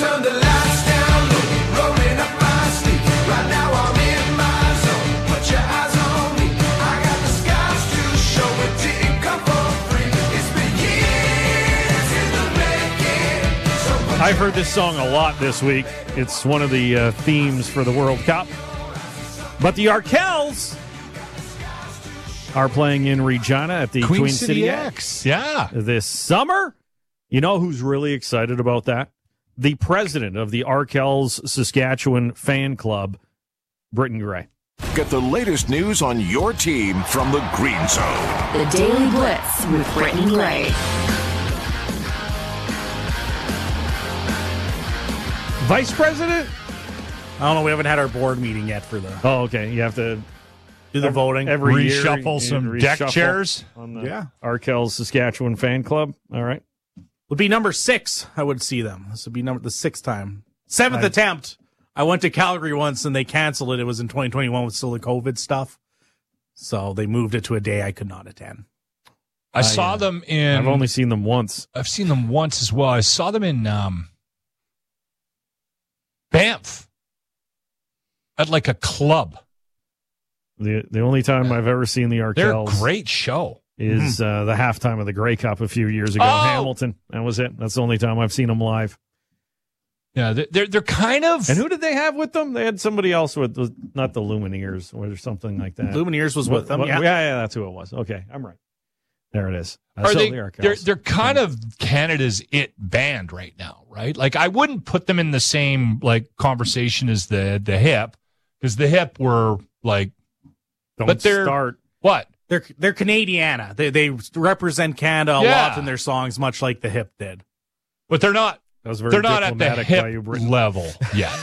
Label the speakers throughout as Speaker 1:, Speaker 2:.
Speaker 1: Turn the lights down low, rolling up my sleeve. Right now I'm in my zone. Put your eyes on me. I got the scars to show. It didn't come for free. It's been years in the making. So
Speaker 2: I've heard this song a lot this week. It's one of the themes for the World Cup. But the Arkells are playing in Regina at the Queen City X.
Speaker 3: Yeah.
Speaker 2: This summer. You know who's really excited about that? The president of the Arkells Saskatchewan fan club, Britton Gray.
Speaker 4: Get the latest news on your team from the Green Zone.
Speaker 5: The Daily Blitz with Britton Gray.
Speaker 2: Vice president?
Speaker 6: I don't know. We haven't had our board meeting yet for the
Speaker 2: Oh, okay. You have to
Speaker 6: do the voting.
Speaker 2: every year.
Speaker 3: Reshuffle some deck chairs.
Speaker 2: On the Arkells Saskatchewan fan club. All right.
Speaker 6: Would be number 6. I would see them. This would be the 6th time. 7th attempt. I went to Calgary once and they canceled it. It was in 2021 with still the COVID stuff. So they moved it to a day I could not attend.
Speaker 3: I saw them in.
Speaker 2: I've only seen them once.
Speaker 3: I've seen them once as well. I saw them in Banff at like a club.
Speaker 2: The only time I've ever seen the
Speaker 3: They're a
Speaker 2: Arkells
Speaker 3: great show.
Speaker 2: is the halftime of the Grey Cup a few years ago.
Speaker 3: Oh!
Speaker 2: Hamilton. That was it. That's the only time I've seen them live.
Speaker 3: Yeah, they're kind of.
Speaker 2: And who did they have with them? They had somebody else with, not the Lumineers or something like that.
Speaker 6: Lumineers was with them.
Speaker 2: Yeah, that's who it was. Okay, I'm right. There it is.
Speaker 3: Are
Speaker 2: So
Speaker 3: they?
Speaker 2: the Arkells.
Speaker 3: They're kind of Canada's it band right now, right? Like I wouldn't put them in the same like conversation as the Hip, because the Hip were like.
Speaker 2: Don't
Speaker 3: but they're
Speaker 2: start.
Speaker 3: What?
Speaker 6: They're Canadiana. They represent Canada a lot in their songs, much like the Hip did.
Speaker 3: But they're not.
Speaker 2: That was very
Speaker 3: They're not at the
Speaker 2: diplomatic by you,
Speaker 3: Hip
Speaker 2: Britton.
Speaker 3: level yet.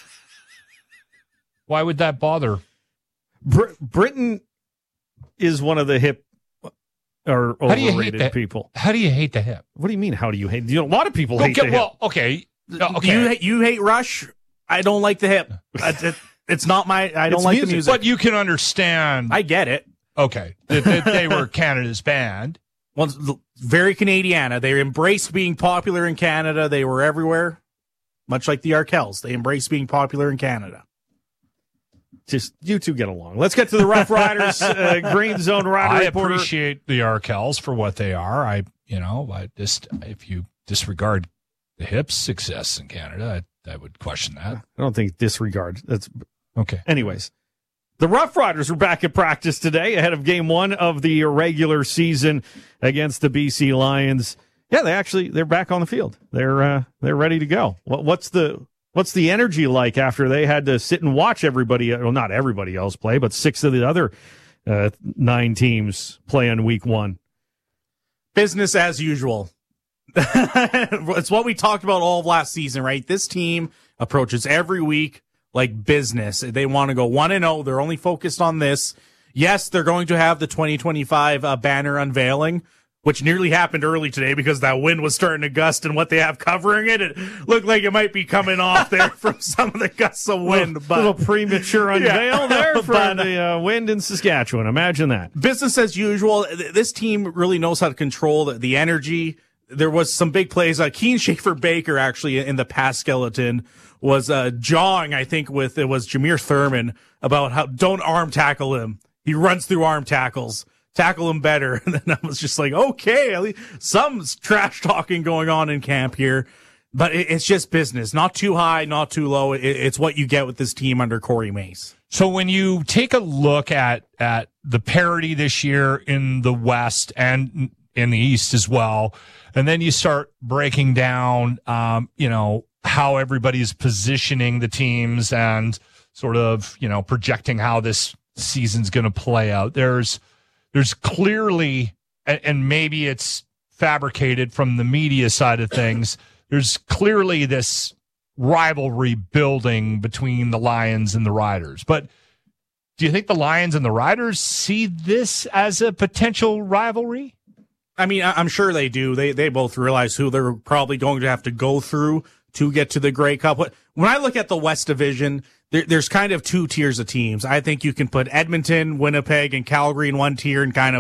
Speaker 3: Why would that bother?
Speaker 2: Britain is one of the hip or
Speaker 3: How do you hate
Speaker 2: overrated
Speaker 3: that?
Speaker 2: people.
Speaker 3: How do you hate the Hip?
Speaker 2: What do you mean? How do you hate? A lot of people hate the hip.
Speaker 3: Well, okay. Okay.
Speaker 6: You hate Rush? I don't like the Hip. It's not my. I don't like the music.
Speaker 3: But you can understand.
Speaker 6: I get it.
Speaker 3: Okay. They were Canada's band.
Speaker 6: Well, very Canadiana. They embraced being popular in Canada. They were everywhere, much like the Arkells. They embraced being popular in Canada.
Speaker 2: Just you two get along. Let's get to the Rough Riders Green Zone Rider
Speaker 3: I
Speaker 2: Reporter.
Speaker 3: appreciate the Arkells for what they are. If you disregard the Hip's success in Canada, I would question that.
Speaker 2: I don't think disregard. That's
Speaker 3: okay.
Speaker 2: Anyways, the Rough Riders are back at practice today ahead of Game 1 of the regular season against the BC Lions. Yeah, they're back on the field. They're ready to go. What's the energy like after they had to sit and watch everybody? Well, not everybody else play, but 6 of the other 9 teams play in Week 1.
Speaker 6: Business as usual. It's what we talked about all of last season, right? This team approaches every week like business. They want to go 1-0. They're only focused on this. Yes, they're going to have the 2025 banner unveiling, which nearly happened early today because that wind was starting to gust, and what they have covering it looked like it might be coming off there from some of the gusts of wind.
Speaker 2: A little premature unveil there for
Speaker 6: But,
Speaker 2: the wind in Saskatchewan. Imagine that.
Speaker 6: Business as usual. This team really knows how to control the energy. There was some big plays. Keen Schaefer-Baker actually in the pass skeleton was jawing, I think, with it was Jameer Thurman about how don't arm tackle him. He runs through arm tackles. Tackle him better. And then I was just like, okay, at least some trash talking going on in camp here. But it's just business. Not too high, not too low. It's what you get with this team under Corey Mace.
Speaker 3: So when you take a look at the parity this year in the West and in the East as well, and then you start breaking down, how everybody's positioning the teams and sort of, projecting how this season's going to play out. There's clearly, and maybe it's fabricated from the media side of things, there's clearly this rivalry building between the Lions and the Riders. But do you think the Lions and the Riders see this as a potential rivalry?
Speaker 6: I mean, I'm sure they do. They both realize who they're probably going to have to go through to get to the Grey Cup. When I look at the West Division, there's kind of 2 tiers of teams. I think you can put Edmonton, Winnipeg, and Calgary in one tier and kind of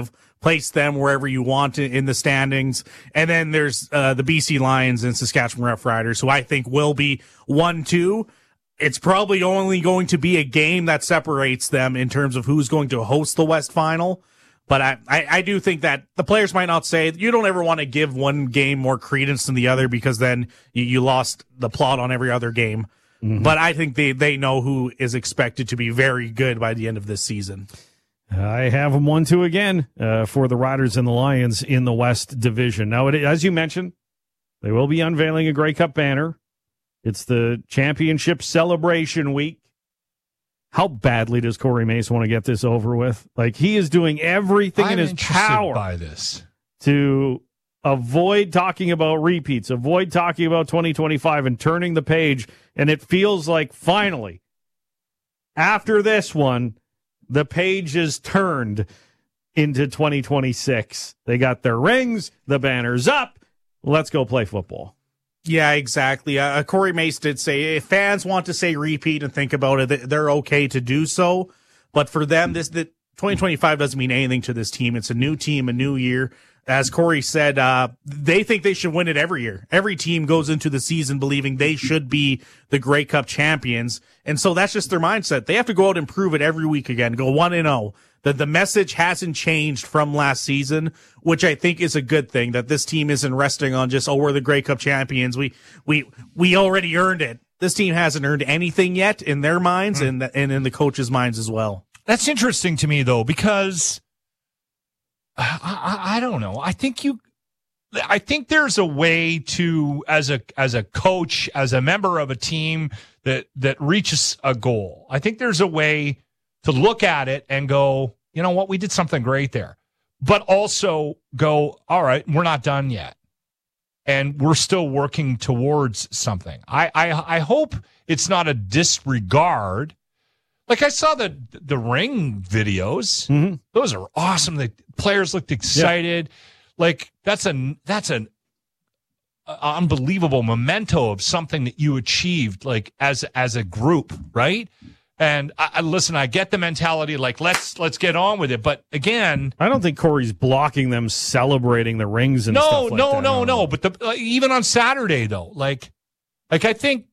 Speaker 6: place them wherever you want in the standings. And then there's the BC Lions and Saskatchewan Roughriders, who I think will be 1-2. It's probably only going to be a game that separates them in terms of who's going to host the West Final. But I do think that the players might not say, you don't ever want to give one game more credence than the other, because then you lost the plot on every other game. But I think they know who is expected to be very good by the end of this season.
Speaker 2: I have them 1-2 again for the Riders and the Lions in the West Division. Now, as you mentioned, they will be unveiling a Grey Cup banner. It's the championship celebration week. How badly does Corey Mace want to get this over with? Like, he is doing everything in his power
Speaker 3: by this
Speaker 2: to avoid talking about repeats, avoid talking about 2025 and turning the page. And it feels like finally, after this one, the page is turned into 2026. They got their rings, the banner's up. Let's go play football.
Speaker 6: Yeah, exactly. Corey Mace did say if fans want to say repeat and think about it, they're okay to do so. But for them, the 2025 doesn't mean anything to this team. It's a new team, a new year. As Corey said, they think they should win it every year. Every team goes into the season believing they should be the Grey Cup champions. And so that's just their mindset. They have to go out and prove it every week again, go 1-0. That the message hasn't changed from last season, which I think is a good thing, that this team isn't resting on just, we're the Grey Cup champions. We already earned it. This team hasn't earned anything yet in their minds and in the coaches' minds as well.
Speaker 3: That's interesting to me, though, because I don't know. I think there's a way to, as a coach, as a member of a team that reaches a goal. I think there's a way to look at it and go, you know what, we did something great there. But also go, all right, we're not done yet. And we're still working towards something. I hope it's not a disregard. Like, I saw the ring videos. Mm-hmm. Those are awesome. The players looked excited. Yeah. Like, that's an unbelievable memento of something that you achieved, like, as a group, right? And listen, I get the mentality, like, let's get on with it. But again,
Speaker 2: I don't think Corey's blocking them celebrating the rings and stuff like that.
Speaker 3: No. But even on Saturday, though, like I think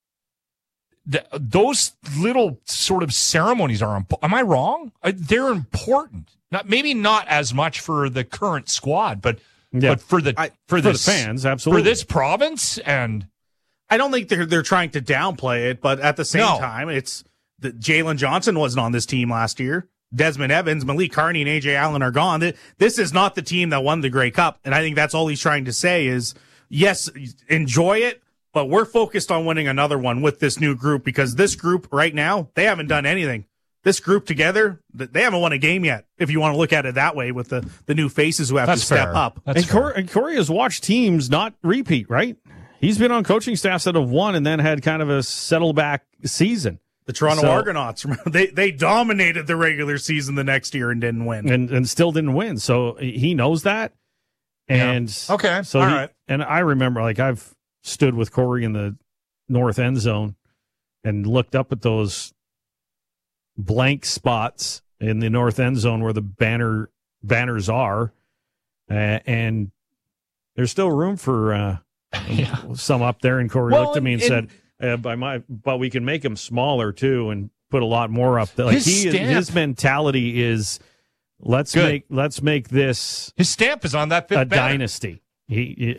Speaker 3: those little sort of ceremonies are. Am I wrong? They're important. Maybe not as much for the current squad, but for the
Speaker 2: fans, absolutely,
Speaker 3: for this province. And
Speaker 6: I don't think they're trying to downplay it, but at the same time, it's. Jalen Johnson wasn't on this team last year. Desmond Evans, Malik Carney, and A.J. Allen are gone. This is not the team that won the Grey Cup, and I think that's all he's trying to say is, yes, enjoy it, but we're focused on winning another one with this new group, because this group right now, they haven't done anything. This group together, they haven't won a game yet, if you want to look at it that way, with the new faces who have to step up.
Speaker 2: And Corey has watched teams not repeat, right? He's been on coaching staffs that have won and then had kind of a settle-back season.
Speaker 6: The Toronto Argonauts, they dominated the regular season the next year and didn't win.
Speaker 2: And still didn't win. So he knows that. And
Speaker 3: okay.
Speaker 2: So right. And I remember, like, I've stood with Corey in the north end zone and looked up at those blank spots in the north end zone where the banners are. And there's still room for some up there. And Corey looked at me and said, but we can make them smaller too, and put a lot more up. Like, his mentality is, let's make this.
Speaker 3: His stamp is on that
Speaker 2: a dynasty. He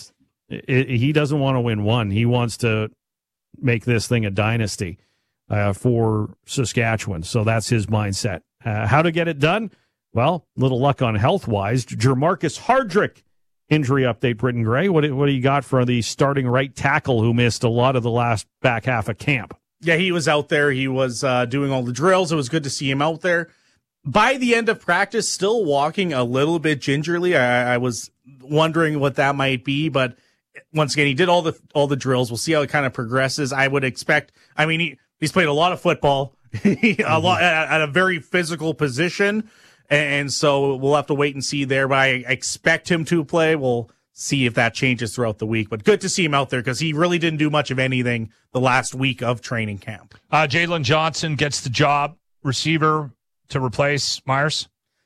Speaker 2: doesn't want to win one. He wants to make this thing a dynasty for Saskatchewan. So that's his mindset. How to get it done? Well, little luck on health wise. Jermarcus Hardrick. Injury update, Britton Gray. What do you got for the starting right tackle who missed a lot of the last back half of camp?
Speaker 6: Yeah, he was out there. He was doing all the drills. It was good to see him out there. By the end of practice, still walking a little bit gingerly. I was wondering what that might be, but once again, he did all the drills. We'll see how it kind of progresses. I would expect. I mean, he's played a lot of football, a lot at a very physical position. And so we'll have to wait and see there, but I expect him to play. We'll see if that changes throughout the week. But good to see him out there, because he really didn't do much of anything the last week of training camp.
Speaker 3: Jalen Johnson gets the job, receiver, to replace Myers.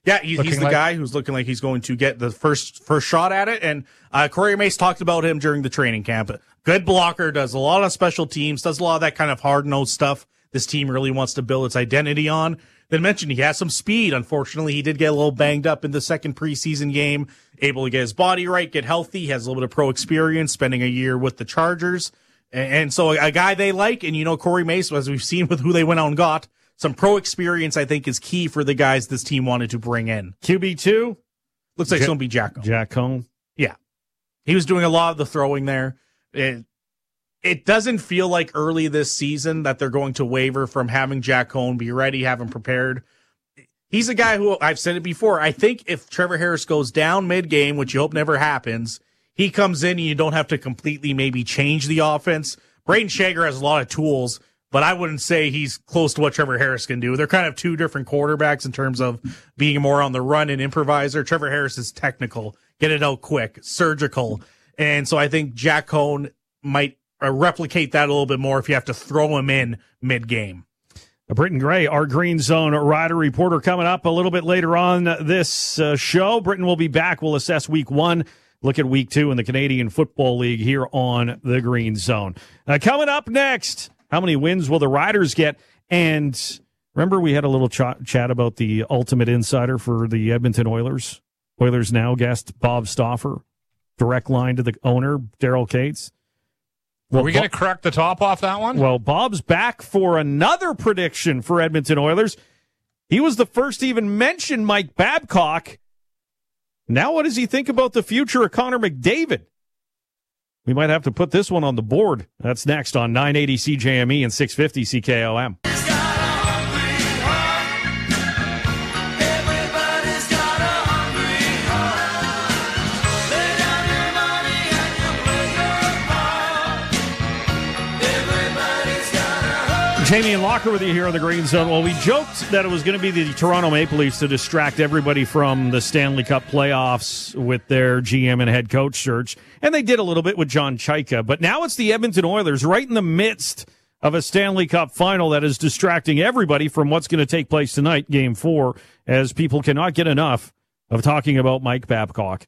Speaker 6: Yeah, he's the guy who's looking like he's going to get the first shot at it. And Corey Mace talked about him during the training camp. Good blocker, does a lot of special teams, does a lot of that kind of hard-nosed stuff this team really wants to build its identity on. Then mentioned he has some speed. Unfortunately, he did get a little banged up in the second preseason game, able to get his body right, get healthy. He has a little bit of pro experience, spending a year with the Chargers. And so a guy they like, and Corey Mace, as we've seen with who they went out and got, some pro experience, I think, is key for the guys this team wanted to bring in.
Speaker 2: QB2?
Speaker 6: Looks like it's going to be Jack Cohn.
Speaker 2: Jack Cohn.
Speaker 6: Yeah. He was doing a lot of the throwing there. It doesn't feel like early this season that they're going to waver from having Jack Cohn be ready, have him prepared. He's a guy who, I've said it before, I think if Trevor Harris goes down mid-game, which you hope never happens, he comes in and you don't have to completely maybe change the offense. Braden Shager has a lot of tools, but I wouldn't say he's close to what Trevor Harris can do. They're kind of two different quarterbacks in terms of being more on the run and improviser. Trevor Harris is technical, get it out quick, surgical. And so I think Jack Cohn might replicate that a little bit more if you have to throw him in mid-game.
Speaker 2: Britton Gray, our Green Zone Rider reporter, coming up a little bit later on this show. Britton will be back. We'll assess week 1. Look at week 2 in the Canadian Football League here on the Green Zone. Coming up next, how many wins will the Riders get? And remember we had a little chat about the ultimate insider for the Edmonton Oilers? Oilers Now guest Bob Stauffer, direct line to the owner, Daryl Cates.
Speaker 3: Well, are we going to crack the top off that one?
Speaker 2: Well, Bob's back for another prediction for Edmonton Oilers. He was the first to even mention Mike Babcock. Now what does he think about the future of Connor McDavid? We might have to put this one on the board. That's next on 980 CJME and 650 CKOM. Jamie and Locker with you here on the Green Zone. Well, we joked that it was going to be the Toronto Maple Leafs to distract everybody from the Stanley Cup playoffs with their GM and head coach search, and they did a little bit with John Chaika. But now it's the Edmonton Oilers right in the midst of a Stanley Cup final that is distracting everybody from what's going to take place tonight, Game 4, as people cannot get enough of talking about Mike Babcock,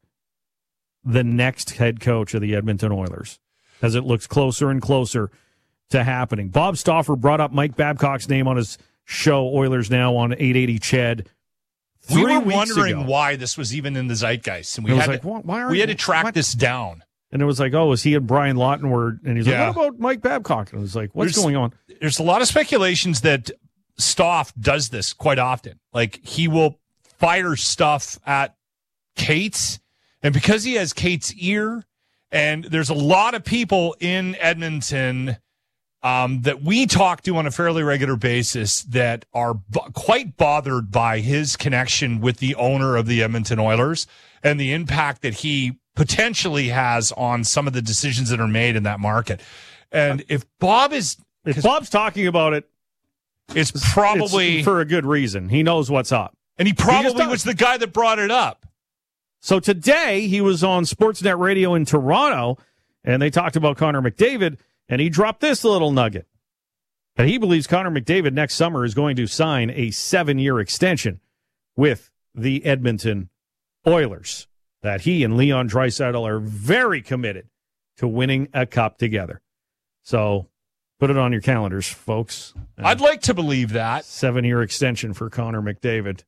Speaker 2: the next head coach of the Edmonton Oilers, as it looks closer and closer to happening. Bob Stauffer brought up Mike Babcock's name on his show, Oilers Now, on 880 CHED.
Speaker 3: We were wondering why this was even in the zeitgeist, and we had to track this down.
Speaker 2: And it was like, oh, is he and Brian Lawton were? And he's like, what about Mike Babcock? And it was like, what's going on?
Speaker 3: There's a lot of speculations that Stauf does this quite often. Like, he will fire stuff at Cates, and because he has Cates' ear, and there's a lot of people in Edmonton that we talk to on a fairly regular basis that are quite bothered by his connection with the owner of the Edmonton Oilers and the impact that he potentially has on some of the decisions that are made in that market. And if Bob's
Speaker 2: talking about it,
Speaker 3: it's probably
Speaker 2: for a good reason. He knows what's up.
Speaker 3: And he probably was the guy that brought it up.
Speaker 2: So today he was on Sportsnet Radio in Toronto, and they talked about Connor McDavid. And he dropped this little nugget. And he believes Connor McDavid next summer is going to sign a 7-year extension with the Edmonton Oilers. That he and Leon Draisaitl are very committed to winning a cup together. So put it on your calendars, folks.
Speaker 3: I'd like to believe that.
Speaker 2: 7-year extension for Connor McDavid.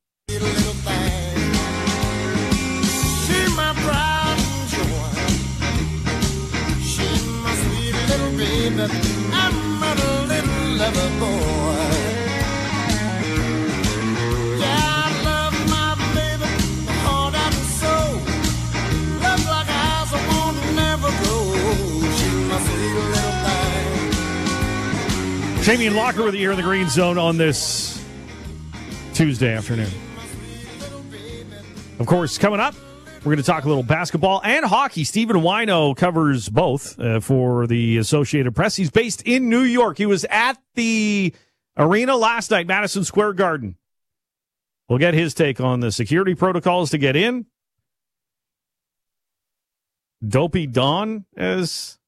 Speaker 1: I'm a little lover boy. Yeah, I love my baby, heart and soul. Love like a house I won't never grow. She's my sweet little thing.
Speaker 2: Jamie and Locker with you here in the Green Zone on this Tuesday afternoon. Of course, coming up, we're going to talk a little basketball and hockey. Stephen Wino covers both for the Associated Press. He's based in New York. He was at the arena last night, Madison Square Garden. We'll get his take on the security protocols to get in. Dopey Don, as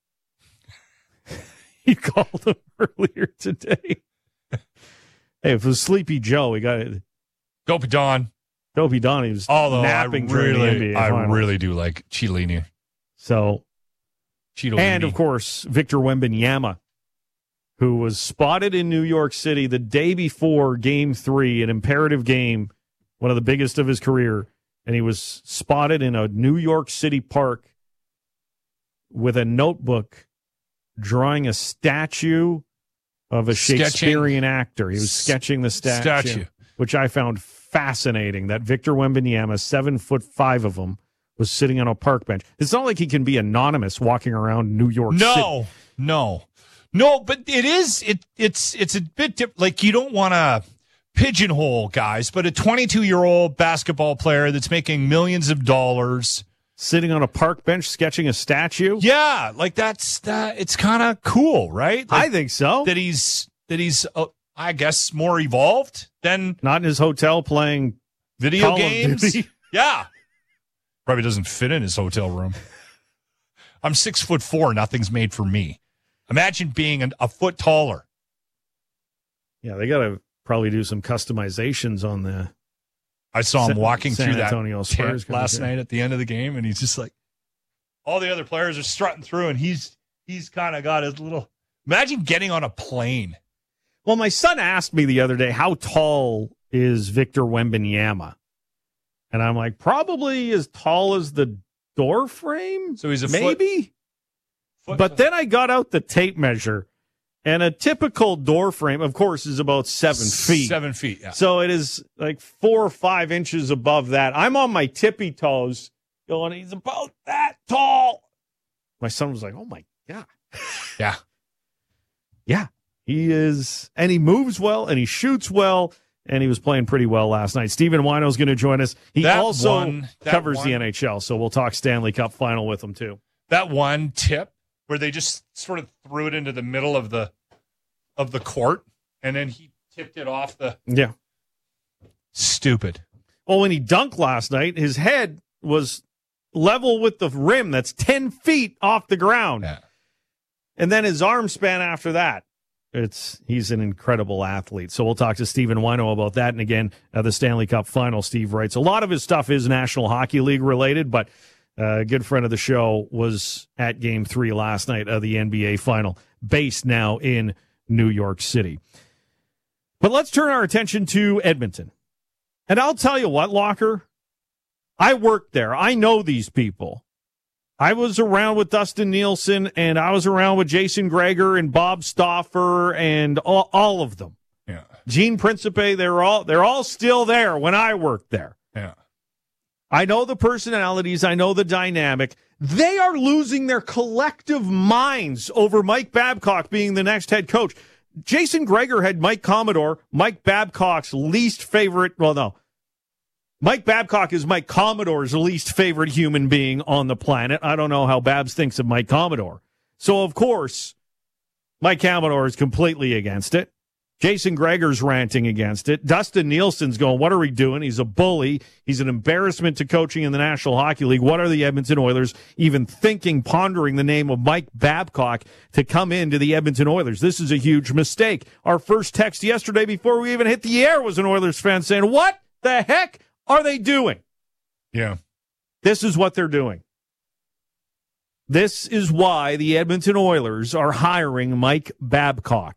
Speaker 2: he called him earlier today. Hey, if it was Sleepy Joe, we got it.
Speaker 3: Dopey Don.
Speaker 2: Toby Donnie was
Speaker 3: Although
Speaker 2: napping during the NBA
Speaker 3: I
Speaker 2: Finals.
Speaker 3: really do like Chiellini.
Speaker 2: So,
Speaker 3: Cheeto
Speaker 2: and of course, Victor Wembanyama, who was spotted in New York City the day before Game 3, an imperative game, one of the biggest of his career, and he was spotted in a New York City park with a notebook drawing a statue of a Shakespearean actor. He was sketching the statue, which I found fascinating, that Victor Wembanyama, 7'5" of him, was sitting on a park bench. It's not like he can be anonymous walking around New York City.
Speaker 3: No, but it is, it's a bit different. Like, you don't want to pigeonhole guys, but a 22-year-old basketball player that's making millions of dollars
Speaker 2: sitting on a park bench sketching a statue.
Speaker 3: Yeah, like it's kind of cool, right? Like,
Speaker 2: I think so.
Speaker 3: That he's I guess more evolved than
Speaker 2: not in his hotel playing
Speaker 3: video
Speaker 2: Call of
Speaker 3: games.
Speaker 2: Duty.
Speaker 3: Yeah, probably doesn't fit in his hotel room. I'm 6'4". Nothing's made for me. Imagine being a foot taller.
Speaker 2: Yeah, they got to probably do some customizations on the.
Speaker 3: I saw him walking
Speaker 2: San
Speaker 3: through that
Speaker 2: Antonio Spurs
Speaker 3: tent last night at the end of the game, and he's just like, all the other players are strutting through, and he's kind of got his little. Imagine getting on a plane.
Speaker 2: Well, my son asked me the other day, how tall is Victor Wembanyama? And I'm like, probably as tall as the door frame.
Speaker 3: So he's a
Speaker 2: maybe. But then I got out the tape measure, and a typical door frame, of course, is about 7 feet.
Speaker 3: 7 feet, yeah.
Speaker 2: So it is like 4 or 5 inches above that. I'm on my tippy toes going, he's about that tall. My son was like, oh, my God.
Speaker 3: Yeah.
Speaker 2: Yeah, he is. And he moves well, and he shoots well, and he was playing pretty well last night. Stephen Wino is going to join us. He also covers the NHL, so we'll talk Stanley Cup final with him, too.
Speaker 3: That one tip where they just sort of threw it into the middle of the court, and then he tipped it off the.
Speaker 2: Yeah.
Speaker 3: Stupid.
Speaker 2: Well, when he dunked last night, his head was level with the rim. That's 10 feet off the ground.
Speaker 3: Yeah.
Speaker 2: And then his arm span after that. He's an incredible athlete. So we'll talk to Stephen Wino about that. And again, the Stanley Cup final, Steve writes. A lot of his stuff is National Hockey League related, but a good friend of the show was at Game 3 last night of the NBA final, based now in New York City. But let's turn our attention to Edmonton. And I'll tell you what, Locker, I worked there. I know these people. I was around with Dustin Nielsen, and I was around with Jason Greger and Bob Stauffer and all of them.
Speaker 3: Yeah.
Speaker 2: Gene Principe, they're all still there when I worked there.
Speaker 3: Yeah.
Speaker 2: I know the personalities. I know the dynamic. They are losing their collective minds over Mike Babcock being the next head coach. Jason Greger had Mike Commodore, Mike Babcock's least favorite. Well, no. Mike Babcock is Mike Commodore's least favorite human being on the planet. I don't know how Babs thinks of Mike Commodore. So, of course, Mike Commodore is completely against it. Jason Greger's ranting against it. Dustin Nielsen's going, what are we doing? He's a bully. He's an embarrassment to coaching in the National Hockey League. What are the Edmonton Oilers even thinking, pondering the name of Mike Babcock to come into the Edmonton Oilers? This is a huge mistake. Our first text yesterday before we even hit the air was an Oilers fan saying, what the heck are they doing?
Speaker 3: Yeah.
Speaker 2: This is what they're doing. This is why the Edmonton Oilers are hiring Mike Babcock.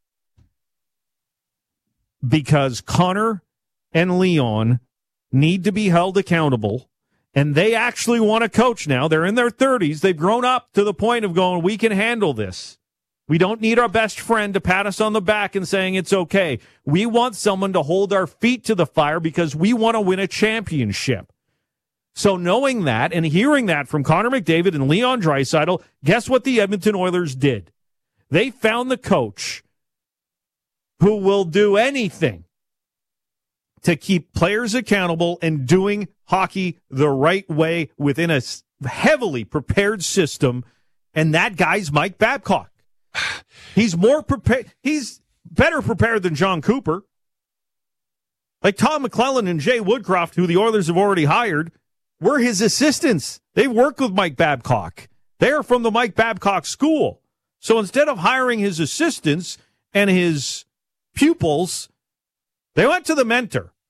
Speaker 2: Because Connor and Leon need to be held accountable, and they actually want to coach now. They're in their 30s. They've grown up to the point of going, we can handle this. We don't need our best friend to pat us on the back and saying it's okay. We want someone to hold our feet to the fire because we want to win a championship. So knowing that and hearing that from Connor McDavid and Leon Draisaitl, guess what the Edmonton Oilers did? They found the coach who will do anything to keep players accountable and doing hockey the right way within a heavily prepared system, and that guy's Mike Babcock. He's more prepared. He's better prepared than John Cooper. Like Tom McClellan and Jay Woodcroft, who the Oilers have already hired, were his assistants. They've worked with Mike Babcock. They're from the Mike Babcock school. So instead of hiring his assistants and his pupils, they went to the mentor.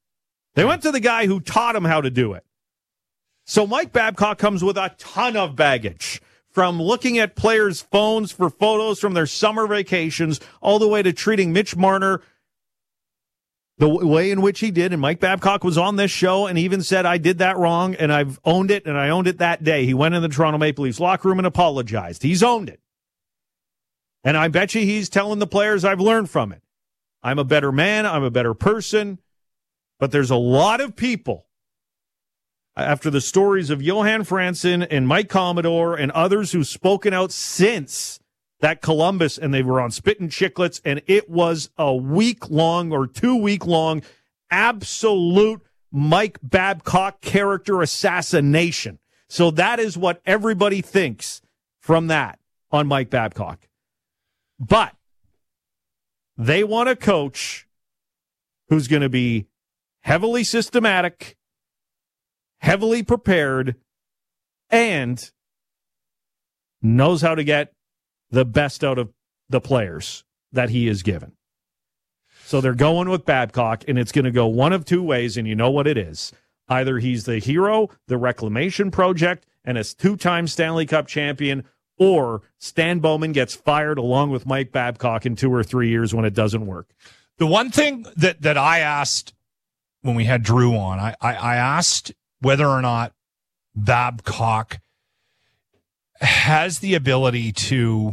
Speaker 2: They went to the guy who taught him how to do it. So Mike Babcock comes with a ton of baggage, from looking at players' phones for photos from their summer vacations all the way to treating Mitch Marner the way in which he did. And Mike Babcock was on this show and even said, I did that wrong, and I've owned it, and I owned it that day. He went in the Toronto Maple Leafs locker room and apologized. He's owned it. And I bet you he's telling the players, I've learned from it. I'm a better man. I'm a better person. But there's a lot of people, after the stories of Johan Franzen and Mike Commodore and others who've spoken out since that Columbus, and they were on Spit and Chicklets, and it was a week-long or 2-week-long absolute Mike Babcock character assassination. So that is what everybody thinks from that on Mike Babcock. But they want a coach who's going to be heavily systematic, heavily prepared, and knows how to get the best out of the players that he is given. So they're going with Babcock, and it's going to go one of two ways, and you know what it is. Either he's the hero, the reclamation project, and a 2-time Stanley Cup champion, or Stan Bowman gets fired along with Mike Babcock in 2 or 3 years when it doesn't work.
Speaker 3: The one thing that I asked when we had Drew on, I asked whether or not Babcock has the ability to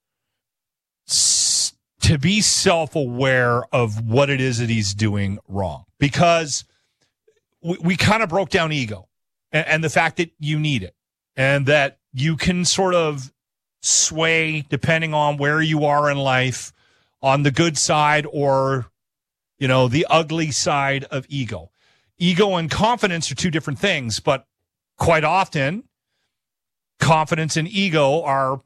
Speaker 3: be self-aware of what it is that he's doing wrong. Because we kind of broke down ego and the fact that you need it, and that you can sort of sway depending on where you are in life, on the good side or, the ugly side of ego. Ego and confidence are two different things, but quite often confidence and ego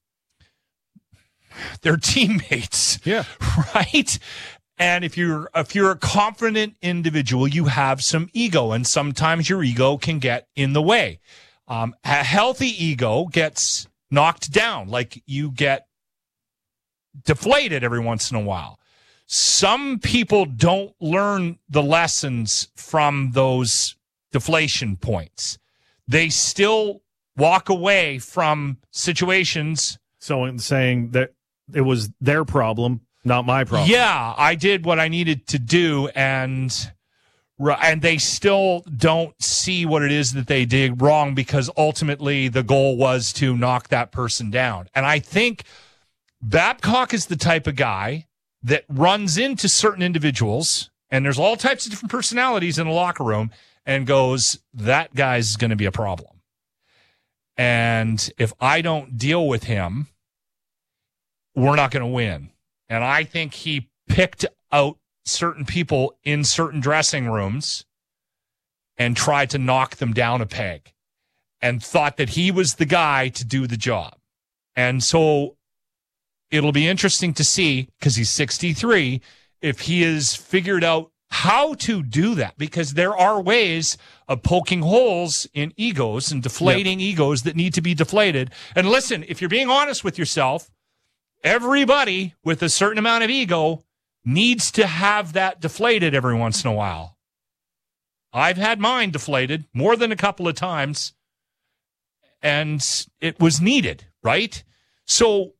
Speaker 3: they're teammates.
Speaker 2: Yeah.
Speaker 3: Right? And if you're a confident individual, you have some ego, and sometimes your ego can get in the way. A healthy ego gets knocked down, like you get deflated every once in a while. Some people don't learn the lessons from those deflation points. They still walk away from situations.
Speaker 2: So in saying that it was their problem, not my problem.
Speaker 3: Yeah, I did what I needed to do, and they still don't see what it is that they did wrong, because ultimately the goal was to knock that person down. And I think Babcock is the type of guy that runs into certain individuals, and there's all types of different personalities in the locker room, and goes, that guy's going to be a problem. And if I don't deal with him, we're not going to win. And I think he picked out certain people in certain dressing rooms and tried to knock them down a peg and thought that he was the guy to do the job. And so it'll be interesting to see, because he's 63, if he has figured out how to do that, because there are ways of poking holes in egos and deflating egos that need to be deflated. And listen, if you're being honest with yourself, everybody with a certain amount of ego needs to have that deflated every once in a while. I've had mine deflated more than a couple of times, and it was needed, right? So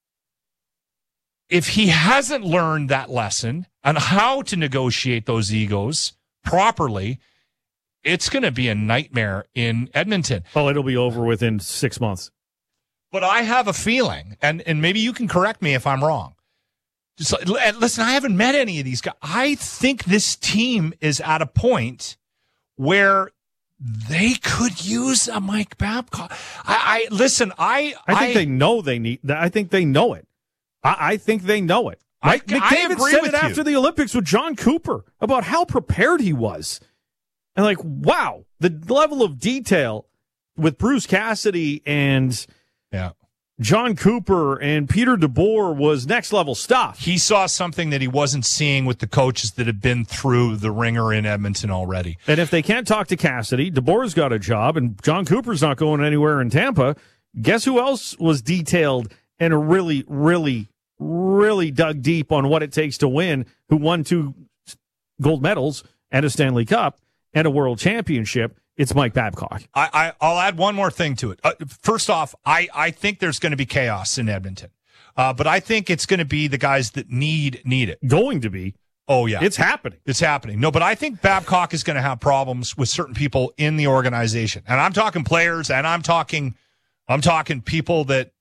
Speaker 3: if he hasn't learned that lesson on how to negotiate those egos properly, it's going to be a nightmare in Edmonton.
Speaker 2: Oh, it'll be over within 6 months.
Speaker 3: But I have a feeling, and maybe you can correct me if I'm wrong. Just listen, I haven't met any of these guys. I think this team is at a point where they could use a Mike Babcock. I
Speaker 2: think they know they need. I think they know it. I think they know it. McDavid
Speaker 3: agree
Speaker 2: said
Speaker 3: with
Speaker 2: it after the Olympics with John Cooper about how prepared he was. And wow, the level of detail with Bruce Cassidy and John Cooper and Peter DeBoer was next level stuff.
Speaker 3: He saw something that he wasn't seeing with the coaches that have been through the ringer in Edmonton already.
Speaker 2: And if they can't talk to Cassidy, DeBoer's got a job, and John Cooper's not going anywhere in Tampa. Guess who else was detailed and really, really, really dug deep on what it takes to win, who won 2 gold medals and a Stanley Cup and a World Championship, it's Mike Babcock.
Speaker 3: I'll add one more thing to it. First off, I think there's going to be chaos in Edmonton. But I think it's going to be the guys that need it.
Speaker 2: Going to be.
Speaker 3: Oh, yeah.
Speaker 2: It's happening.
Speaker 3: It's happening. No, but I think Babcock is going to have problems with certain people in the organization. And I'm talking players, and I'm talking people that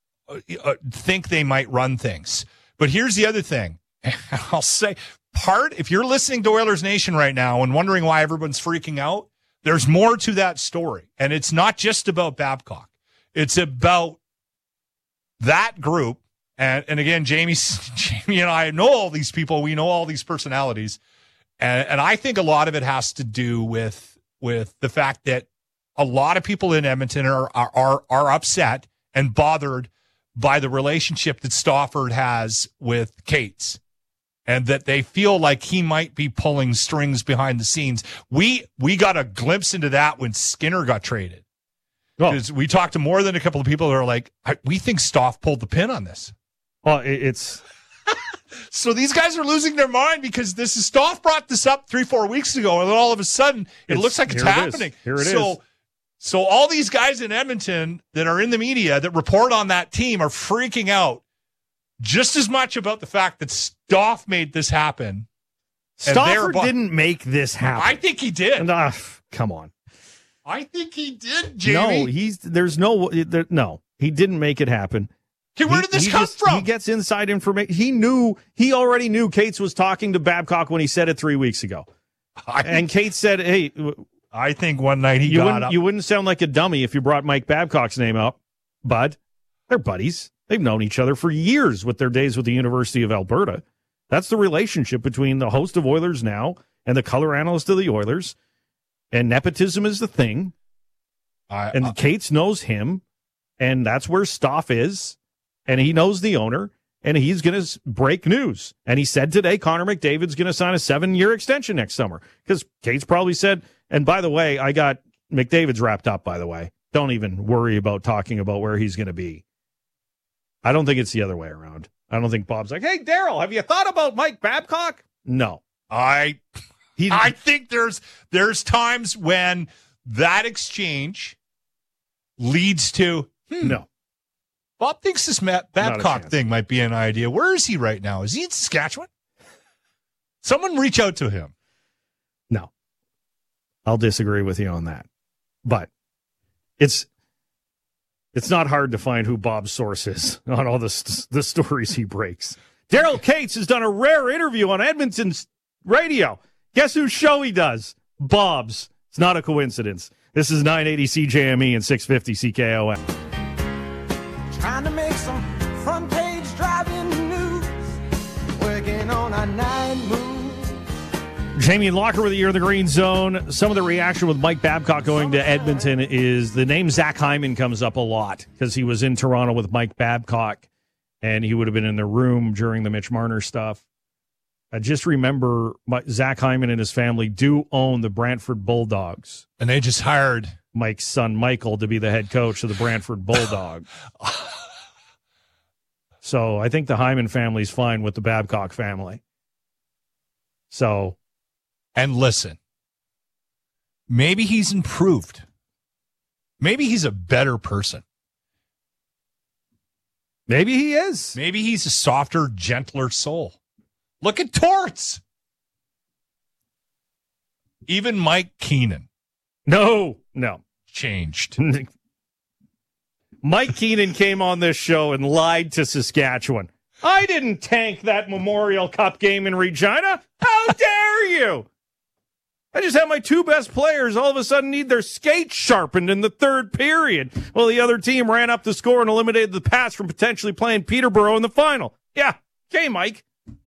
Speaker 3: think they might run things. But here's the other thing. I'll say, if you're listening to Oilers Nation right now and wondering why everyone's freaking out, there's more to that story. And it's not just about Babcock. It's about that group. And again, Jamie and I know all these people. We know all these personalities. And I think a lot of it has to do with the fact that a lot of people in Edmonton are upset and bothered by the relationship that Stauffer has with Cates, and that they feel like he might be pulling strings behind the scenes. We got a glimpse into that when Skinner got traded. Because we talked to more than a couple of people who are like, we think Stauf pulled the pin on this.
Speaker 2: Well, it's
Speaker 3: so these guys are losing their mind because Stauf brought this up 3-4 weeks ago, and then all of a sudden it looks like it's happening.
Speaker 2: Here it is.
Speaker 3: So all these guys in Edmonton that are in the media that report on that team are freaking out just as much about the fact that Stauf made this happen.
Speaker 2: Stauffer didn't make this happen.
Speaker 3: I think he did.
Speaker 2: And, come on.
Speaker 3: I think he did, Jamie.
Speaker 2: No, he didn't make it happen.
Speaker 3: Okay, where did this come from?
Speaker 2: He gets inside information. He already knew Cates was talking to Babcock when he said it 3 weeks ago. And Cates said, hey,
Speaker 3: I think one night he got up.
Speaker 2: You wouldn't sound like a dummy if you brought Mike Babcock's name up, bud. They're buddies. They've known each other for years with their days with the University of Alberta. That's the relationship between the host of Oilers Now and the color analyst of the Oilers. And nepotism is the thing. And Cates knows him, and that's where Stauf is. And he knows the owner, and he's going to break news. And he said today Connor McDavid's going to sign a 7-year extension next summer. Because Cates probably said, and by the way, I got McDavid's wrapped up, by the way. Don't even worry about talking about where he's going to be. I don't think it's the other way around. I don't think Bob's like, hey, Daryl, have you thought about Mike Babcock? No.
Speaker 3: I think there's times when that exchange leads to,
Speaker 2: no.
Speaker 3: Bob thinks this Babcock thing might be an idea. Where is he right now? Is he in Saskatchewan? Someone reach out to him.
Speaker 2: No. I'll disagree with you on that. But it's not hard to find who Bob's source is on all the stories he breaks. Daryl Cates has done a rare interview on Edmonton's radio. Guess whose show he does? Bob's. It's not a coincidence. This is 980 CJME and 650 CKOM.
Speaker 1: Trying to make some front page driving news. Working on a night move.
Speaker 2: Jamie and Locker with you here in the Green Zone. Some of the reaction with Mike Babcock going to Edmonton is the name Zach Hyman comes up a lot because he was in Toronto with Mike Babcock, and he would have been in the room during the Mitch Marner stuff. I just remember Zach Hyman and his family do own the Brantford Bulldogs.
Speaker 3: And they just hired
Speaker 2: Mike's son, Michael, to be the head coach of the Brantford Bulldogs. So I think the Hyman family's fine with the Babcock family. So.
Speaker 3: And listen, maybe he's improved. Maybe he's a better person.
Speaker 2: Maybe he is.
Speaker 3: Maybe he's a softer, gentler soul. Look at Torts. Even Mike Keenan.
Speaker 2: No.
Speaker 3: Changed.
Speaker 2: Mike Keenan came on this show and lied to Saskatchewan. I didn't tank that Memorial Cup game in Regina. How dare you? I just had my two best players all of a sudden need their skates sharpened in the third period. Well, the other team ran up the score and eliminated the Pats from potentially playing Peterborough in the final. Yeah. Okay, Mike.